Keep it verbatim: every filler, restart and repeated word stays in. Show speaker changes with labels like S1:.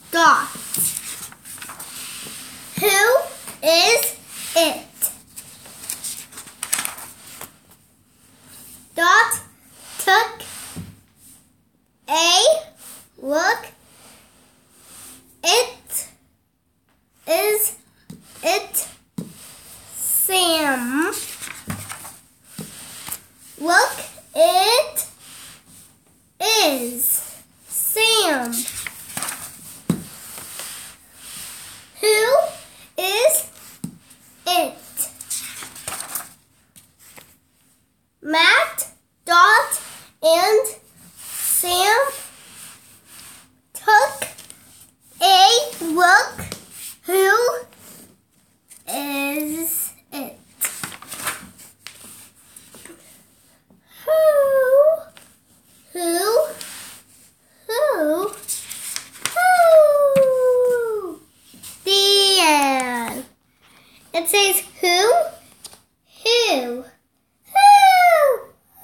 S1: Dot. Who is it? Dot took a look. It is it Sam. Look, it is Sam. Who is it? Matt, Dot, and Sam took a look. Who is it? Who? Who? Who? Who? The end. It says